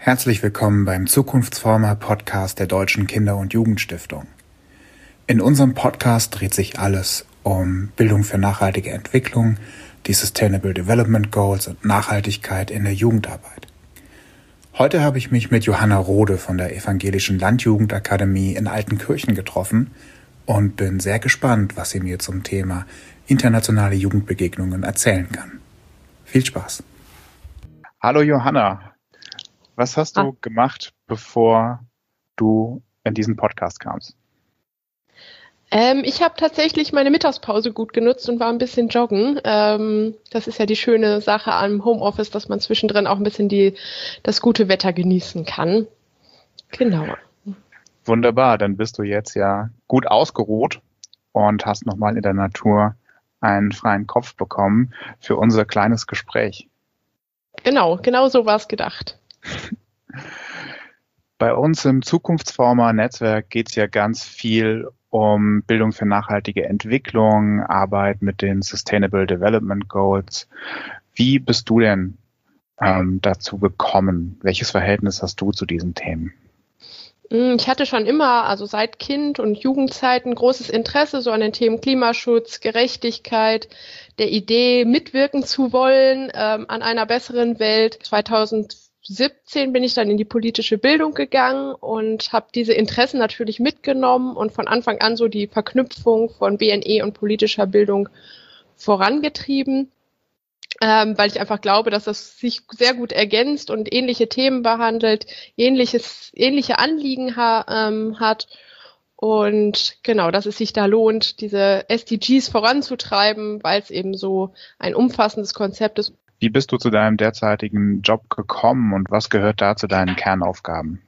Herzlich willkommen beim Zukunftsformer-Podcast der Deutschen Kinder- und Jugendstiftung. In unserem Podcast dreht sich alles um Bildung für nachhaltige Entwicklung, die Sustainable Development Goals und Nachhaltigkeit in der Jugendarbeit. Heute habe ich mich mit Johanna Rode von der Evangelischen Landjugendakademie in Altenkirchen getroffen und bin sehr gespannt, was sie mir zum Thema internationale Jugendbegegnungen erzählen kann. Viel Spaß! Hallo Johanna, was hast du gemacht, bevor du in diesen Podcast kamst? Ich habe tatsächlich meine Mittagspause gut genutzt und war ein bisschen joggen. Das ist ja die schöne Sache am Homeoffice, dass man zwischendrin auch ein bisschen das gute Wetter genießen kann. Genau. Wunderbar, dann bist du jetzt ja gut ausgeruht und hast nochmal in der Natur einen freien Kopf bekommen für unser kleines Gespräch. Genau so war es gedacht. Bei uns im Zukunftsformer-Netzwerk geht es ja ganz viel um Bildung für nachhaltige Entwicklung, Arbeit mit den Sustainable Development Goals. Wie bist du denn dazu gekommen? Welches Verhältnis hast du zu diesen Themen? Ich hatte schon immer, also seit Kind- und Jugendzeiten, großes Interesse so an den Themen Klimaschutz, Gerechtigkeit, der Idee, mitwirken zu wollen an einer besseren Welt. 2017 bin ich dann in die politische Bildung gegangen und habe diese Interessen natürlich mitgenommen und von Anfang an so die Verknüpfung von BNE und politischer Bildung vorangetrieben, weil ich einfach glaube, dass das sich sehr gut ergänzt und ähnliche Themen behandelt, ähnliche Anliegen hat. Und genau, dass es sich da lohnt, diese SDGs voranzutreiben, weil es eben so ein umfassendes Konzept ist. Wie bist du zu deinem derzeitigen Job gekommen und was gehört da zu deinen Kernaufgaben?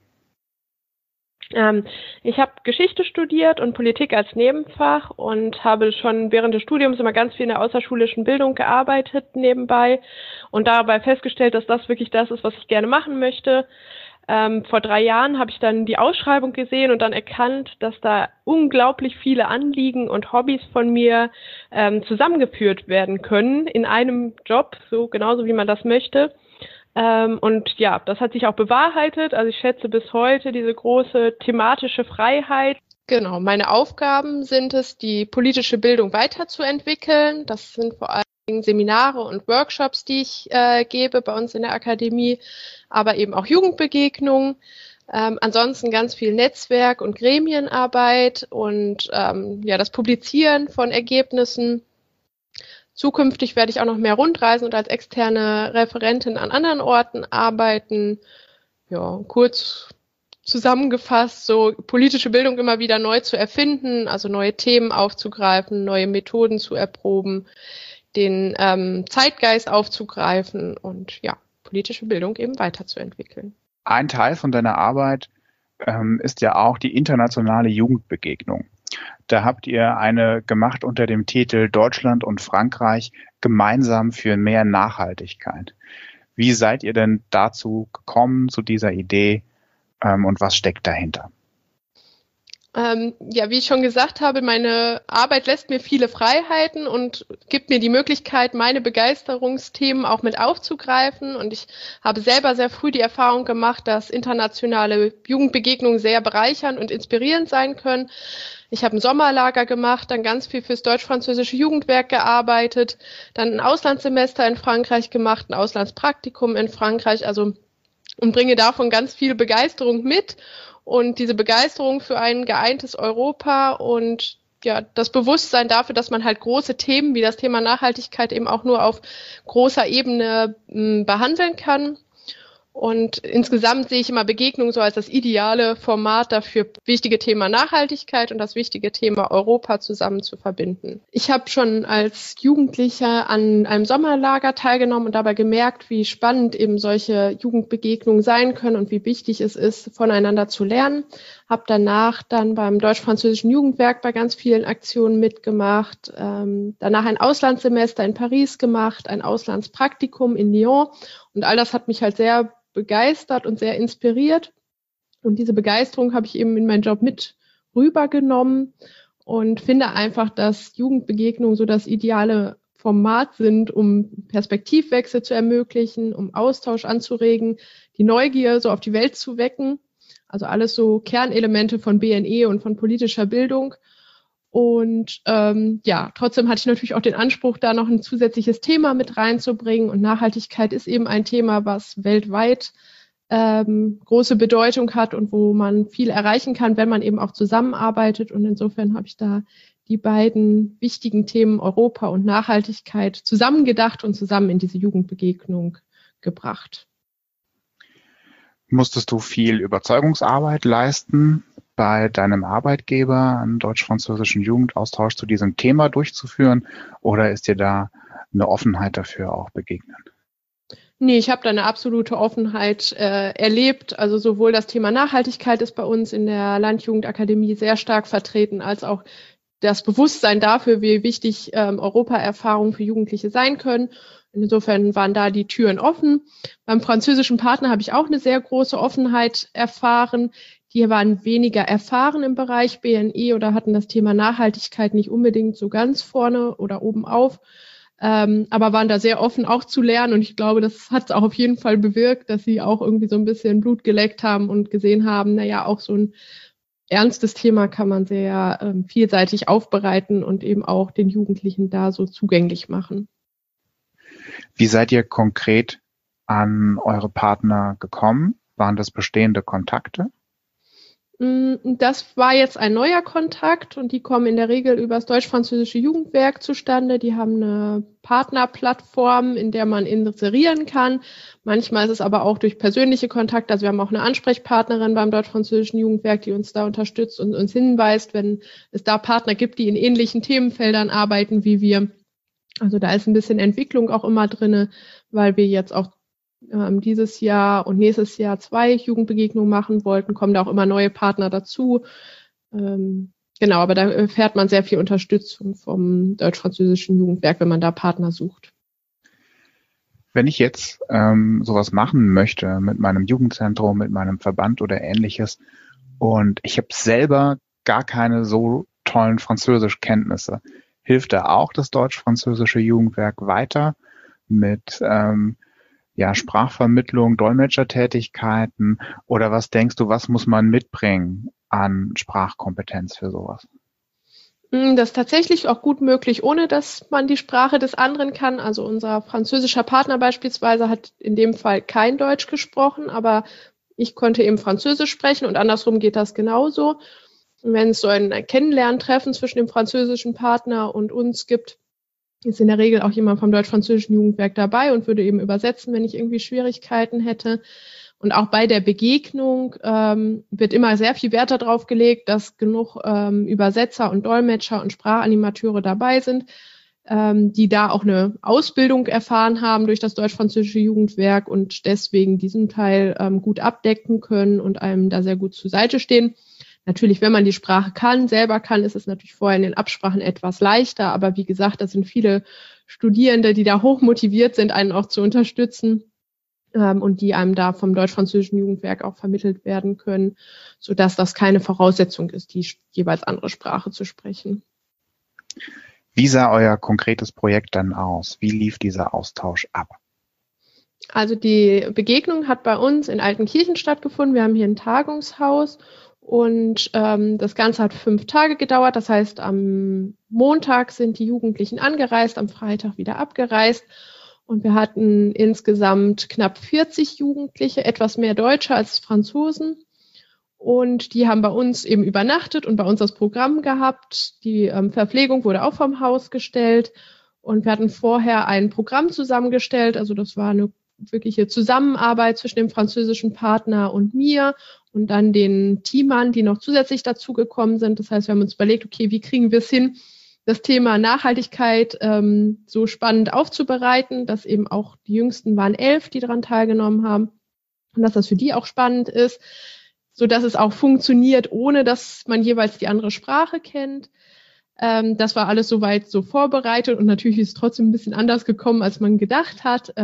Ich habe Geschichte studiert und Politik als Nebenfach und habe schon während des Studiums immer ganz viel in der außerschulischen Bildung gearbeitet nebenbei und dabei festgestellt, dass das wirklich das ist, was ich gerne machen möchte. Vor 3 Jahren habe ich dann die Ausschreibung gesehen und dann erkannt, dass da unglaublich viele Anliegen und Hobbys von mir zusammengeführt werden können in einem Job, so genauso wie man das möchte. Und ja, das hat sich auch bewahrheitet. Also ich schätze bis heute diese große thematische Freiheit. Genau, meine Aufgaben sind es, die politische Bildung weiterzuentwickeln. Das sind vor allem Seminare und Workshops, die ich gebe bei uns in der Akademie, aber eben auch Jugendbegegnungen. Ansonsten ganz viel Netzwerk- und Gremienarbeit und das Publizieren von Ergebnissen. Zukünftig werde ich auch noch mehr rundreisen und als externe Referentin an anderen Orten arbeiten. Ja, kurz zusammengefasst, so politische Bildung immer wieder neu zu erfinden, also neue Themen aufzugreifen, neue Methoden zu erproben, den Zeitgeist aufzugreifen und ja, politische Bildung eben weiterzuentwickeln. Ein Teil von deiner Arbeit ist ja auch die internationale Jugendbegegnung. Da habt ihr eine gemacht unter dem Titel Deutschland und Frankreich gemeinsam für mehr Nachhaltigkeit. Wie seid ihr denn dazu gekommen, zu dieser Idee und was steckt dahinter? Wie ich schon gesagt habe, meine Arbeit lässt mir viele Freiheiten und gibt mir die Möglichkeit, meine Begeisterungsthemen auch mit aufzugreifen. Und ich habe selber sehr früh die Erfahrung gemacht, dass internationale Jugendbegegnungen sehr bereichernd und inspirierend sein können. Ich habe ein Sommerlager gemacht, dann ganz viel fürs Deutsch-Französische Jugendwerk gearbeitet, dann ein Auslandssemester in Frankreich gemacht, ein Auslandspraktikum in Frankreich, und bringe davon ganz viel Begeisterung mit. Und diese Begeisterung für ein geeintes Europa und ja, das Bewusstsein dafür, dass man halt große Themen wie das Thema Nachhaltigkeit eben auch nur auf großer Ebene behandeln kann. Und insgesamt sehe ich immer Begegnungen so als das ideale Format dafür, wichtige Thema Nachhaltigkeit und das wichtige Thema Europa zusammen zu verbinden. Ich habe schon als Jugendlicher an einem Sommerlager teilgenommen und dabei gemerkt, wie spannend eben solche Jugendbegegnungen sein können und wie wichtig es ist, voneinander zu lernen. Habe danach dann beim Deutsch-Französischen Jugendwerk bei ganz vielen Aktionen mitgemacht, danach ein Auslandssemester in Paris gemacht, ein Auslandspraktikum in Lyon und all das hat mich halt sehr begeistert und sehr inspiriert. Und diese Begeisterung habe ich eben in meinen Job mit rübergenommen und finde einfach, dass Jugendbegegnungen so das ideale Format sind, um Perspektivwechsel zu ermöglichen, um Austausch anzuregen, die Neugier so auf die Welt zu wecken. Also alles so Kernelemente von BNE und von politischer Bildung. Und trotzdem hatte ich natürlich auch den Anspruch, da noch ein zusätzliches Thema mit reinzubringen. Und Nachhaltigkeit ist eben ein Thema, was weltweit große Bedeutung hat und wo man viel erreichen kann, wenn man eben auch zusammenarbeitet. Und insofern habe ich da die beiden wichtigen Themen Europa und Nachhaltigkeit zusammengedacht und zusammen in diese Jugendbegegnung gebracht. Musstest du viel Überzeugungsarbeit leisten, bei deinem Arbeitgeber einen deutsch-französischen Jugendaustausch zu diesem Thema durchzuführen, oder ist dir da eine Offenheit dafür auch begegnet? Nee, ich habe da eine absolute Offenheit erlebt. Also sowohl das Thema Nachhaltigkeit ist bei uns in der Landjugendakademie sehr stark vertreten, als auch das Bewusstsein dafür, wie wichtig Europaerfahrungen für Jugendliche sein können. Insofern waren da die Türen offen. Beim französischen Partner habe ich auch eine sehr große Offenheit erfahren. Die waren weniger erfahren im Bereich BNE oder hatten das Thema Nachhaltigkeit nicht unbedingt so ganz vorne oder oben auf, aber waren da sehr offen auch zu lernen. Und ich glaube, das hat es auch auf jeden Fall bewirkt, dass sie auch irgendwie so ein bisschen Blut geleckt haben und gesehen haben, naja, auch so ein ernstes Thema kann man sehr vielseitig aufbereiten und eben auch den Jugendlichen da so zugänglich machen. Wie seid ihr konkret an eure Partner gekommen? Waren das bestehende Kontakte? Das war jetzt ein neuer Kontakt und die kommen in der Regel über das Deutsch-Französische Jugendwerk zustande. Die haben eine Partnerplattform, in der man inserieren kann. Manchmal ist es aber auch durch persönliche Kontakte. Also wir haben auch eine Ansprechpartnerin beim Deutsch-Französischen Jugendwerk, die uns da unterstützt und uns hinweist, wenn es da Partner gibt, die in ähnlichen Themenfeldern arbeiten wie wir. Also da ist ein bisschen Entwicklung auch immer drinne, weil wir jetzt auch dieses Jahr und nächstes Jahr 2 Jugendbegegnungen machen wollten, kommen da auch immer neue Partner dazu. Genau, aber da erfährt man sehr viel Unterstützung vom Deutsch-Französischen Jugendwerk, wenn man da Partner sucht. Wenn ich jetzt sowas machen möchte mit meinem Jugendzentrum, mit meinem Verband oder ähnliches und ich habe selber gar keine so tollen Französischkenntnisse, hilft da auch das Deutsch-Französische Jugendwerk weiter mit Sprachvermittlung, Dolmetschertätigkeiten, oder was denkst du, was muss man mitbringen an Sprachkompetenz für sowas? Das ist tatsächlich auch gut möglich, ohne dass man die Sprache des anderen kann. Also unser französischer Partner beispielsweise hat in dem Fall kein Deutsch gesprochen, aber ich konnte eben Französisch sprechen und andersrum geht das genauso. Und wenn es so ein Kennenlerntreffen zwischen dem französischen Partner und uns gibt, ist in der Regel auch jemand vom Deutsch-Französischen Jugendwerk dabei und würde eben übersetzen, wenn ich irgendwie Schwierigkeiten hätte. Und auch bei der Begegnung wird immer sehr viel Wert darauf gelegt, dass genug Übersetzer und Dolmetscher und Sprachanimateure dabei sind, die da auch eine Ausbildung erfahren haben durch das Deutsch-Französische Jugendwerk und deswegen diesen Teil gut abdecken können und einem da sehr gut zur Seite stehen. Natürlich, wenn man die Sprache selber kann, ist es natürlich vorher in den Absprachen etwas leichter. Aber wie gesagt, das sind viele Studierende, die da hoch motiviert sind, einen auch zu unterstützen und die einem da vom Deutsch-Französischen Jugendwerk auch vermittelt werden können, sodass das keine Voraussetzung ist, die jeweils andere Sprache zu sprechen. Wie sah euer konkretes Projekt dann aus? Wie lief dieser Austausch ab? Also die Begegnung hat bei uns in Altenkirchen stattgefunden. Wir haben hier ein Tagungshaus. Und das Ganze hat 5 Tage gedauert. Das heißt, am Montag sind die Jugendlichen angereist, am Freitag wieder abgereist. Und wir hatten insgesamt knapp 40 Jugendliche, etwas mehr Deutsche als Franzosen. Und die haben bei uns eben übernachtet und bei uns das Programm gehabt. Die Verpflegung wurde auch vom Haus gestellt. Und wir hatten vorher ein Programm zusammengestellt. Also das war eine wirkliche Zusammenarbeit zwischen dem französischen Partner und mir und dann den Teamern, die noch zusätzlich dazugekommen sind. Das heißt, wir haben uns überlegt, okay, wie kriegen wir es hin, das Thema Nachhaltigkeit so spannend aufzubereiten, dass eben auch die Jüngsten waren 11, die daran teilgenommen haben und dass das für die auch spannend ist, so dass es auch funktioniert, ohne dass man jeweils die andere Sprache kennt. Das war alles soweit so vorbereitet und natürlich ist es trotzdem ein bisschen anders gekommen, als man gedacht hat.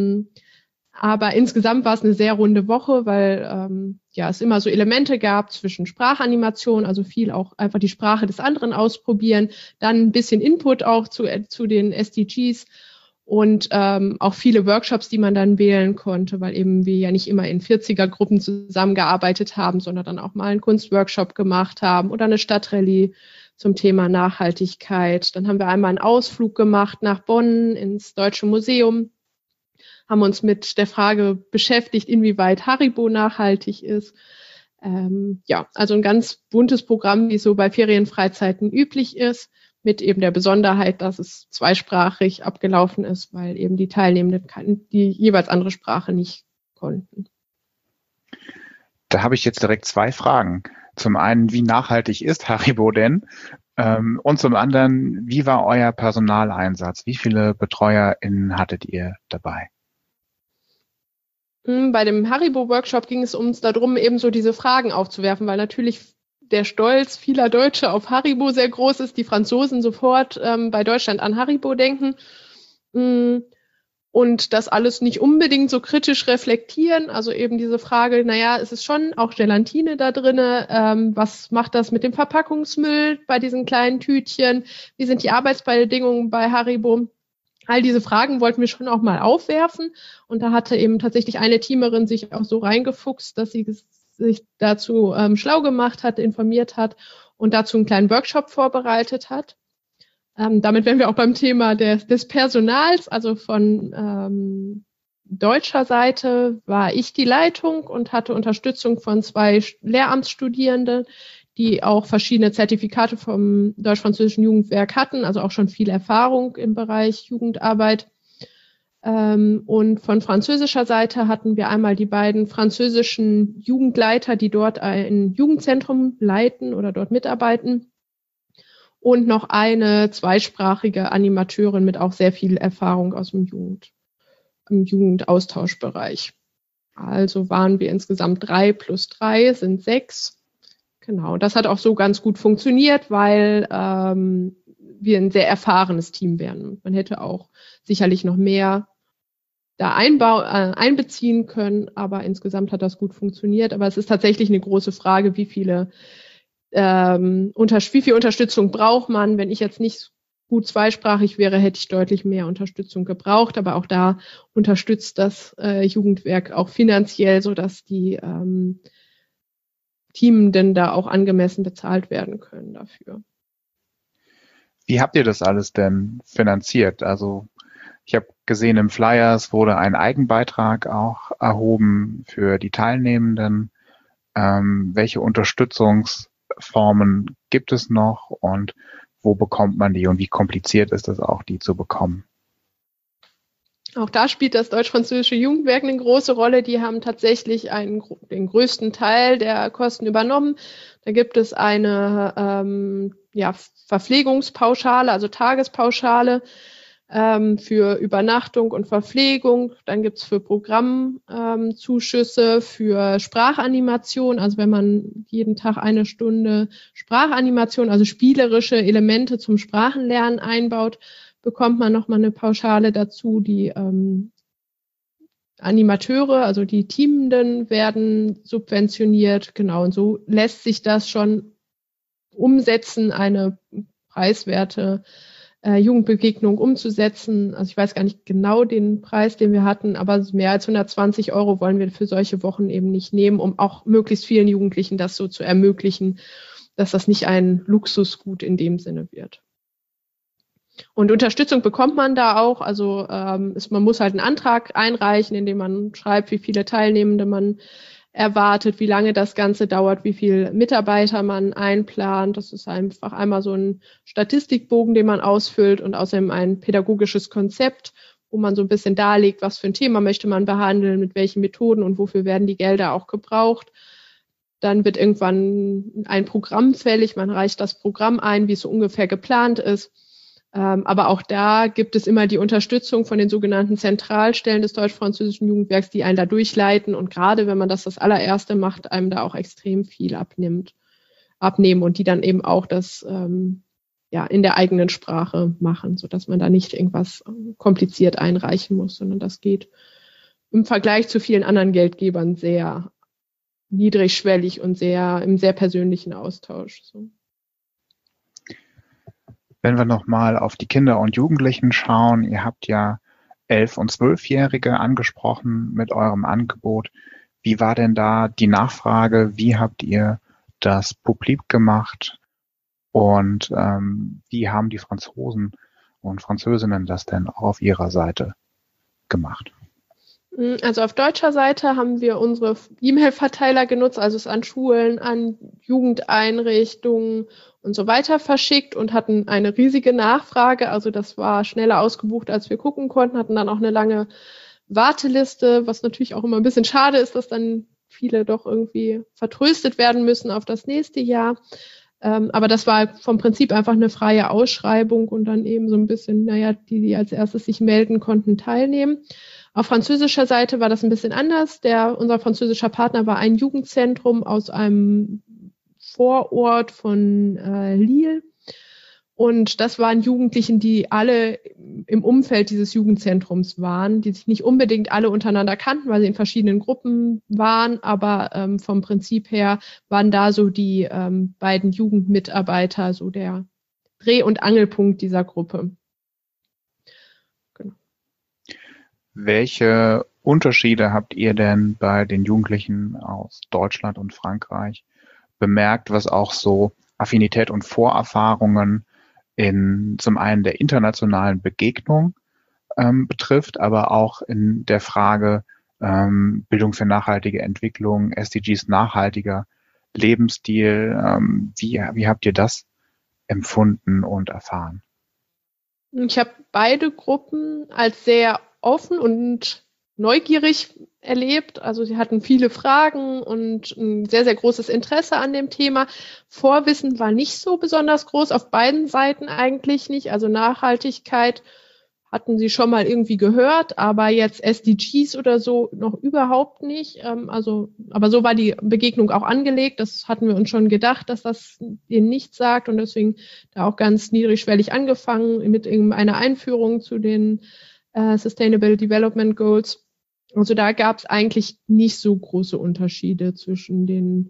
Aber insgesamt war es eine sehr runde Woche, weil es immer so Elemente gab zwischen Sprachanimation, also viel auch einfach die Sprache des anderen ausprobieren, dann ein bisschen Input auch zu den SDGs und auch viele Workshops, die man dann wählen konnte, weil eben wir ja nicht immer in 40er-Gruppen zusammengearbeitet haben, sondern dann auch mal einen Kunstworkshop gemacht haben oder eine Stadtrallye zum Thema Nachhaltigkeit. Dann haben wir einmal einen Ausflug gemacht nach Bonn ins Deutsche Museum, haben uns mit der Frage beschäftigt, inwieweit Haribo nachhaltig ist. Ja, also ein ganz buntes Programm, wie es so bei Ferienfreizeiten üblich ist, mit eben der Besonderheit, dass es zweisprachig abgelaufen ist, weil eben die Teilnehmenden die jeweils andere Sprache nicht konnten. Da habe ich jetzt direkt 2 Fragen. Zum einen, wie nachhaltig ist Haribo denn? Und zum anderen, wie war euer Personaleinsatz? Wie viele BetreuerInnen hattet ihr dabei? Bei dem Haribo-Workshop ging es uns darum, eben so diese Fragen aufzuwerfen, weil natürlich der Stolz vieler Deutsche auf Haribo sehr groß ist, die Franzosen sofort bei Deutschland an Haribo denken und das alles nicht unbedingt so kritisch reflektieren. Also eben diese Frage, naja, es ist schon auch Gelatine da drinne. Was macht das mit dem Verpackungsmüll bei diesen kleinen Tütchen? Wie sind die Arbeitsbedingungen bei Haribo? All diese Fragen wollten wir schon auch mal aufwerfen. Und da hatte eben tatsächlich eine Teamerin sich auch so reingefuchst, dass sie sich dazu schlau gemacht hat, informiert hat und dazu einen kleinen Workshop vorbereitet hat. Damit wären wir auch beim Thema des Personals. Also von deutscher Seite war ich die Leitung und hatte Unterstützung von 2 Lehramtsstudierenden, die auch verschiedene Zertifikate vom Deutsch-Französischen Jugendwerk hatten, also auch schon viel Erfahrung im Bereich Jugendarbeit. Und von französischer Seite hatten wir einmal die beiden französischen Jugendleiter, die dort ein Jugendzentrum leiten oder dort mitarbeiten. Und noch eine zweisprachige Animateurin mit auch sehr viel Erfahrung aus dem Jugendaustauschbereich. Also waren wir insgesamt 3 plus 3 sind 6. Genau, das hat auch so ganz gut funktioniert, weil wir ein sehr erfahrenes Team wären. Man hätte auch sicherlich noch mehr da einbeziehen können, aber insgesamt hat das gut funktioniert. Aber es ist tatsächlich eine große Frage, wie viel Unterstützung braucht man. Wenn ich jetzt nicht gut zweisprachig wäre, hätte ich deutlich mehr Unterstützung gebraucht. Aber auch da unterstützt das Jugendwerk auch finanziell, sodass die Teamenden da auch angemessen bezahlt werden können dafür. Wie habt ihr das alles denn finanziert? Also ich habe gesehen, im Flyers wurde ein Eigenbeitrag auch erhoben für die Teilnehmenden. Welche Unterstützungsformen gibt es noch und wo bekommt man die und wie kompliziert ist es auch, die zu bekommen? Auch da spielt das Deutsch-Französische Jugendwerk eine große Rolle. Die haben tatsächlich den größten Teil der Kosten übernommen. Da gibt es eine Verpflegungspauschale, also Tagespauschale für Übernachtung und Verpflegung. Dann gibt es für Programmzuschüsse, für Sprachanimation, also wenn man jeden Tag 1 Stunde Sprachanimation, also spielerische Elemente zum Sprachenlernen einbaut, bekommt man nochmal eine Pauschale dazu. Die Animateure, also die Teamenden, werden subventioniert. Genau, und so lässt sich das schon umsetzen, eine preiswerte Jugendbegegnung umzusetzen. Also ich weiß gar nicht genau den Preis, den wir hatten, aber mehr als 120 € wollen wir für solche Wochen eben nicht nehmen, um auch möglichst vielen Jugendlichen das so zu ermöglichen, dass das nicht ein Luxusgut in dem Sinne wird. Und Unterstützung bekommt man da auch. Also man muss halt einen Antrag einreichen, in dem man schreibt, wie viele Teilnehmende man erwartet, wie lange das Ganze dauert, wie viele Mitarbeiter man einplant. Das ist einfach einmal so ein Statistikbogen, den man ausfüllt und außerdem ein pädagogisches Konzept, wo man so ein bisschen darlegt, was für ein Thema möchte man behandeln, mit welchen Methoden und wofür werden die Gelder auch gebraucht. Dann wird irgendwann ein Programm fällig, man reicht das Programm ein, wie es so ungefähr geplant ist. Aber auch da gibt es immer die Unterstützung von den sogenannten Zentralstellen des Deutsch-Französischen Jugendwerks, die einen da durchleiten. Und gerade wenn man das allererste macht, einem da auch extrem viel abnehmen und die dann eben auch das in der eigenen Sprache machen, sodass man da nicht irgendwas kompliziert einreichen muss, sondern das geht im Vergleich zu vielen anderen Geldgebern sehr niedrigschwellig und im sehr persönlichen Austausch. So. Wenn wir nochmal auf die Kinder und Jugendlichen schauen, ihr habt ja 11- und 12-Jährige angesprochen mit eurem Angebot. Wie war denn da die Nachfrage? Wie habt ihr das publik gemacht? Und wie haben die Franzosen und Französinnen das denn auch auf ihrer Seite gemacht? Also auf deutscher Seite haben wir unsere E-Mail-Verteiler genutzt, also es an Schulen, an Jugendeinrichtungen und so weiter verschickt und hatten eine riesige Nachfrage. Also das war schneller ausgebucht, als wir gucken konnten, hatten dann auch eine lange Warteliste, was natürlich auch immer ein bisschen schade ist, dass dann viele doch irgendwie vertröstet werden müssen auf das nächste Jahr. Aber das war vom Prinzip einfach eine freie Ausschreibung und dann eben so ein bisschen, die als erstes sich melden konnten, teilnehmen. Auf französischer Seite war das ein bisschen anders. Unser französischer Partner war ein Jugendzentrum aus einem Vorort von Lille. Und das waren Jugendlichen, die alle im Umfeld dieses Jugendzentrums waren, die sich nicht unbedingt alle untereinander kannten, weil sie in verschiedenen Gruppen waren. Aber vom Prinzip her waren da so die beiden Jugendmitarbeiter so der Dreh- und Angelpunkt dieser Gruppe. Genau. Welche Unterschiede habt ihr denn bei den Jugendlichen aus Deutschland und Frankreich bemerkt, was auch so Affinität und Vorerfahrungen in zum einen der internationalen Begegnung betrifft, aber auch in der Frage Bildung für nachhaltige Entwicklung, SDGs nachhaltiger Lebensstil. Wie habt ihr das empfunden und erfahren? Ich habe beide Gruppen als sehr offen und neugierig erlebt. Also sie hatten viele Fragen und ein sehr, sehr großes Interesse an dem Thema. Vorwissen war nicht so besonders groß, auf beiden Seiten eigentlich nicht. Also Nachhaltigkeit hatten sie schon mal irgendwie gehört, aber jetzt SDGs oder so noch überhaupt nicht. Aber so war die Begegnung auch angelegt. Das hatten wir uns schon gedacht, dass das ihnen nichts sagt und deswegen da auch ganz niedrigschwellig angefangen mit irgendeiner Einführung zu den Sustainable Development Goals. Also da gab es eigentlich nicht so große Unterschiede zwischen den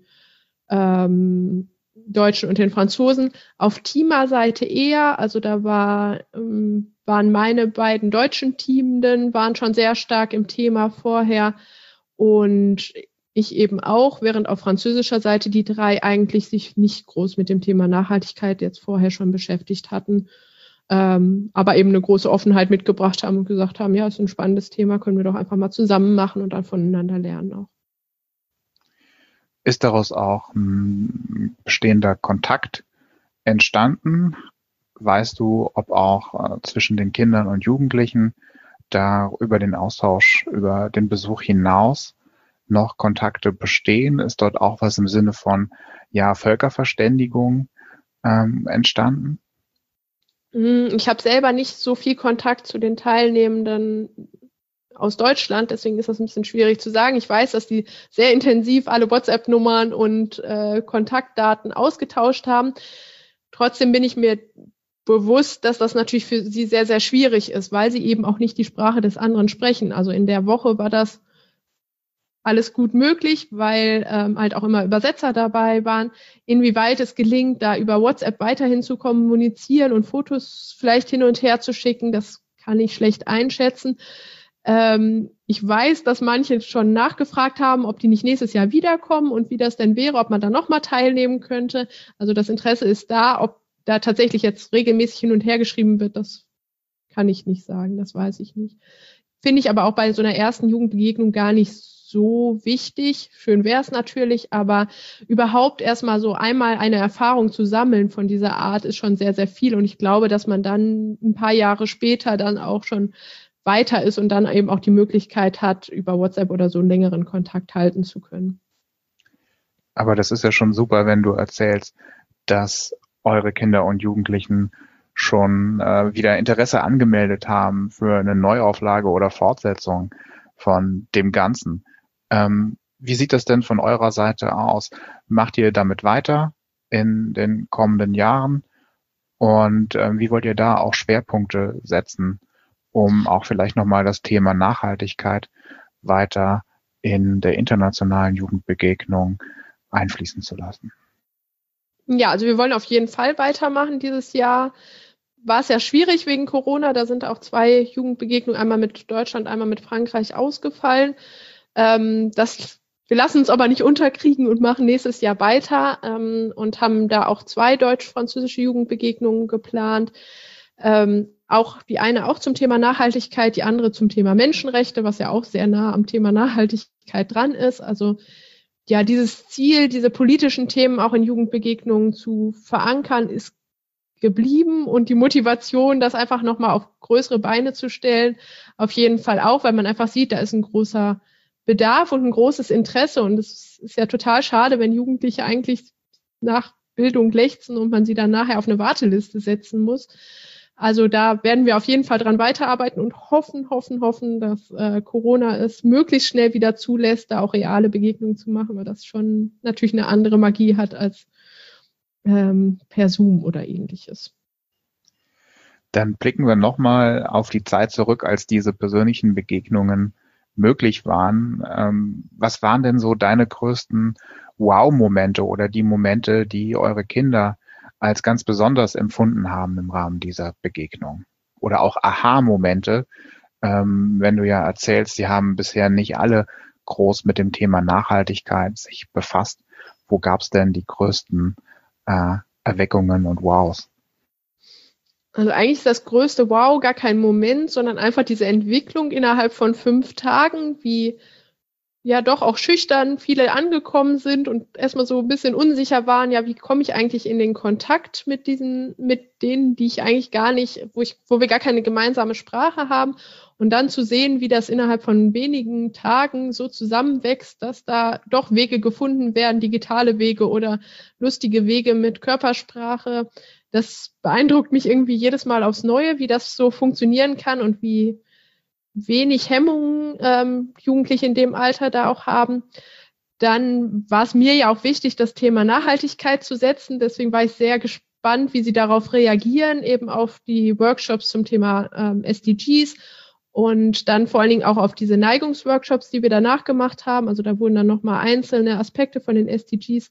Deutschen und den Franzosen. Auf Teamer-Seite eher, also da waren meine beiden deutschen Teamenden, waren schon sehr stark im Thema vorher und ich eben auch, während auf französischer Seite die drei eigentlich sich nicht groß mit dem Thema Nachhaltigkeit jetzt vorher schon beschäftigt hatten, aber eben eine große Offenheit mitgebracht haben und gesagt haben, ja, ist ein spannendes Thema, können wir doch einfach mal zusammen machen und dann voneinander lernen auch. Ist daraus auch ein bestehender Kontakt entstanden? Weißt du, ob auch zwischen den Kindern und Jugendlichen da über den Austausch, über den Besuch hinaus noch Kontakte bestehen? Ist dort auch was im Sinne von Völkerverständigung entstanden? Ich habe selber nicht so viel Kontakt zu den Teilnehmenden aus Deutschland, deswegen ist das ein bisschen schwierig zu sagen. Ich weiß, dass die sehr intensiv alle WhatsApp-Nummern und Kontaktdaten ausgetauscht haben. Trotzdem bin ich mir bewusst, dass das natürlich für sie sehr, sehr schwierig ist, weil sie eben auch nicht die Sprache des anderen sprechen. Also in der Woche war das alles gut möglich, weil halt auch immer Übersetzer dabei waren. Inwieweit es gelingt, da über WhatsApp weiterhin zu kommunizieren und Fotos vielleicht hin und her zu schicken, das kann ich schlecht einschätzen. Ich weiß, dass manche schon nachgefragt haben, ob die nicht nächstes Jahr wiederkommen und wie das denn wäre, ob man da nochmal teilnehmen könnte. Also das Interesse ist da. Ob da tatsächlich jetzt regelmäßig hin und her geschrieben wird, das kann ich nicht sagen, das weiß ich nicht. Finde ich aber auch bei so einer ersten Jugendbegegnung gar nicht so wichtig. Schön wäre es natürlich, aber überhaupt erstmal so einmal eine Erfahrung zu sammeln von dieser Art ist schon sehr, sehr viel. Und ich glaube, dass man dann ein paar Jahre später dann auch schon weiter ist und dann eben auch die Möglichkeit hat, über WhatsApp oder so einen längeren Kontakt halten zu können. Aber das ist ja schon super, wenn du erzählst, dass eure Kinder und Jugendlichen schon wieder Interesse angemeldet haben für eine Neuauflage oder Fortsetzung von dem Ganzen. Wie sieht das denn von eurer Seite aus? Macht ihr damit weiter in den kommenden Jahren? Und wie wollt ihr da auch Schwerpunkte setzen, um auch vielleicht nochmal das Thema Nachhaltigkeit weiter in der internationalen Jugendbegegnung einfließen zu lassen? Ja, also wir wollen auf jeden Fall weitermachen dieses Jahr. war es ja schwierig wegen Corona. Da sind auch 2 Jugendbegegnungen, einmal mit Deutschland, einmal mit Frankreich ausgefallen. Wir lassen uns aber nicht unterkriegen und machen nächstes Jahr weiter und haben da auch 2 deutsch-französische Jugendbegegnungen geplant. Auch die eine auch zum Thema Nachhaltigkeit, die andere zum Thema Menschenrechte, was ja auch sehr nah am Thema Nachhaltigkeit dran ist. Also ja, dieses Ziel, diese politischen Themen auch in Jugendbegegnungen zu verankern, ist geblieben und die Motivation, das einfach nochmal auf größere Beine zu stellen, auf jeden Fall auch, weil man einfach sieht, da ist ein großer Bedarf und ein großes Interesse und es ist ja total schade, wenn Jugendliche eigentlich nach Bildung lechzen und man sie dann nachher auf eine Warteliste setzen muss. Also da werden wir auf jeden Fall dran weiterarbeiten und hoffen, dass Corona es möglichst schnell wieder zulässt, da auch reale Begegnungen zu machen, weil das schon natürlich eine andere Magie hat als per Zoom oder ähnliches. Dann blicken wir nochmal auf die Zeit zurück, als diese persönlichen Begegnungen möglich waren. Was waren denn so deine größten Wow-Momente oder die Momente, die eure Kinder als ganz besonders empfunden haben im Rahmen dieser Begegnung? Oder auch Aha-Momente, wenn du ja erzählst, sie haben bisher nicht alle groß mit dem Thema Nachhaltigkeit sich befasst. Wo gab es denn die größten Erweckungen und Wows? Also eigentlich ist das größte Wow gar kein Moment, sondern einfach diese Entwicklung innerhalb von 5 Tagen, wie ja doch auch schüchtern viele angekommen sind und erstmal so ein bisschen unsicher waren, ja, wie komme ich eigentlich in den Kontakt mit denen, die ich eigentlich gar nicht, wo wir gar keine gemeinsame Sprache haben und dann zu sehen, wie das innerhalb von wenigen Tagen so zusammenwächst, dass da doch Wege gefunden werden, digitale Wege oder lustige Wege mit Körpersprache. Das beeindruckt mich irgendwie jedes Mal aufs Neue, wie das so funktionieren kann und wie wenig Hemmungen Jugendliche in dem Alter da auch haben. Dann war es mir ja auch wichtig, das Thema Nachhaltigkeit zu setzen. Deswegen war ich sehr gespannt, wie sie darauf reagieren, eben auf die Workshops zum Thema SDGs und dann vor allen Dingen auch auf diese Neigungsworkshops, die wir danach gemacht haben. Also da wurden dann nochmal einzelne Aspekte von den SDGs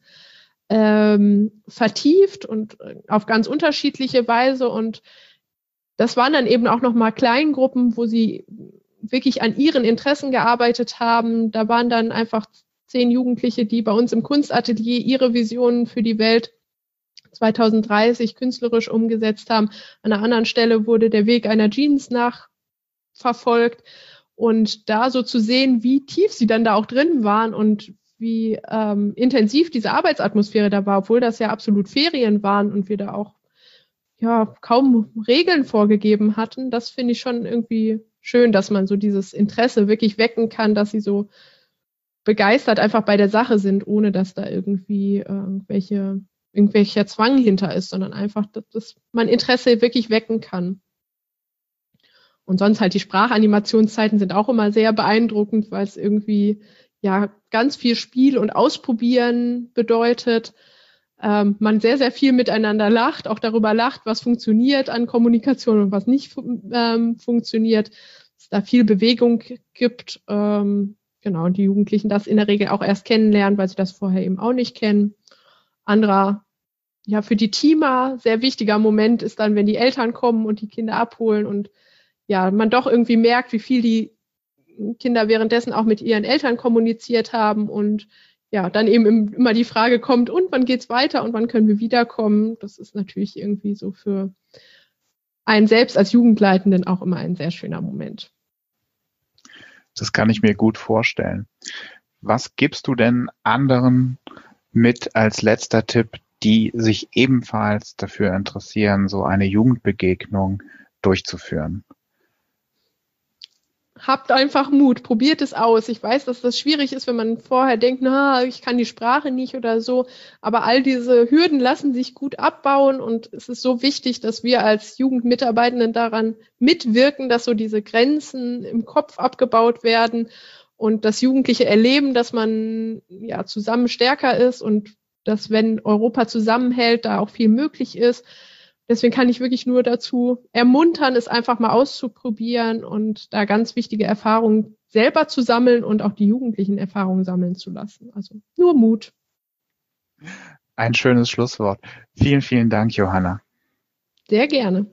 vertieft und auf ganz unterschiedliche Weise. Und das waren dann eben auch nochmal Kleingruppen, wo sie wirklich an ihren Interessen gearbeitet haben. Da waren dann einfach 10 Jugendliche, die bei uns im Kunstatelier ihre Visionen für die Welt 2030 künstlerisch umgesetzt haben. An einer anderen Stelle wurde der Weg einer Jeans nachverfolgt. Und da so zu sehen, wie tief sie dann da auch drin waren und wie intensiv diese Arbeitsatmosphäre da war, obwohl das ja absolut Ferien waren und wir da auch ja kaum Regeln vorgegeben hatten. Das finde ich schon irgendwie schön, dass man so dieses Interesse wirklich wecken kann, dass sie so begeistert einfach bei der Sache sind, ohne dass da irgendwie irgendwelcher Zwang hinter ist, sondern einfach, dass man Interesse wirklich wecken kann. Und sonst halt die Sprachanimationszeiten sind auch immer sehr beeindruckend, weil es irgendwie ja ganz viel Spiel und Ausprobieren bedeutet. Man sehr, sehr viel miteinander lacht, auch darüber lacht, was funktioniert an Kommunikation und was nicht funktioniert. Es da viel Bewegung gibt. Genau, und die Jugendlichen das in der Regel auch erst kennenlernen, weil sie das vorher eben auch nicht kennen. Anderer, ja, für die Teamer sehr wichtiger Moment ist dann, wenn die Eltern kommen und die Kinder abholen und ja, man doch irgendwie merkt, wie viel die Kinder währenddessen auch mit ihren Eltern kommuniziert haben und ja, dann eben immer die Frage kommt, und wann geht's weiter und wann können wir wiederkommen? Das ist natürlich irgendwie so für einen selbst als Jugendleitenden auch immer ein sehr schöner Moment. Das kann ich mir gut vorstellen. Was gibst du denn anderen mit als letzter Tipp, die sich ebenfalls dafür interessieren, so eine Jugendbegegnung durchzuführen? Habt einfach Mut, probiert es aus. Ich weiß, dass das schwierig ist, wenn man vorher denkt, na, ich kann die Sprache nicht oder so. Aber all diese Hürden lassen sich gut abbauen und es ist so wichtig, dass wir als Jugendmitarbeitenden daran mitwirken, dass so diese Grenzen im Kopf abgebaut werden und dass Jugendliche erleben, dass man ja zusammen stärker ist und dass, wenn Europa zusammenhält, da auch viel möglich ist. Deswegen kann ich wirklich nur dazu ermuntern, es einfach mal auszuprobieren und da ganz wichtige Erfahrungen selber zu sammeln und auch die Jugendlichen Erfahrungen sammeln zu lassen. Also nur Mut. Ein schönes Schlusswort. Vielen, vielen Dank, Johanna. Sehr gerne.